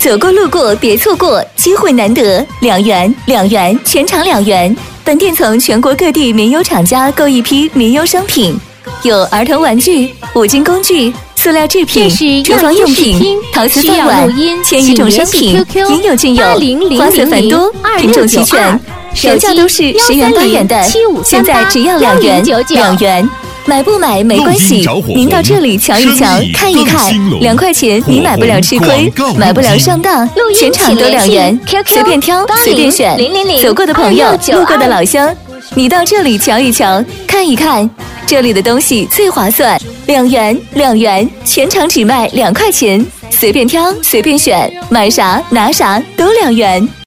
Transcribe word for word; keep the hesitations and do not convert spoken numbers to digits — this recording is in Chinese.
走过路过别错过，机会难得，两元两元，全场两元。本店从全国各地民优厂家购一批民优商品，有儿童玩具、五金工具、塑料制品、厨房用品、陶瓷饭碗，千余种商品，应有尽有，花色繁多，品种齐全，原价都是十元八元的，现在只要两元，两元。买不买没关系，您到这里瞧一瞧，看一看，两块钱你买不了吃亏，买不了上当，全场都两元，随便挑，随便选。走过的朋友，路过的老乡，你到这里瞧一瞧，看一看，这里的东西最划算，两元两元，全场只卖两块钱，随便挑，随便选，买啥拿啥都两元。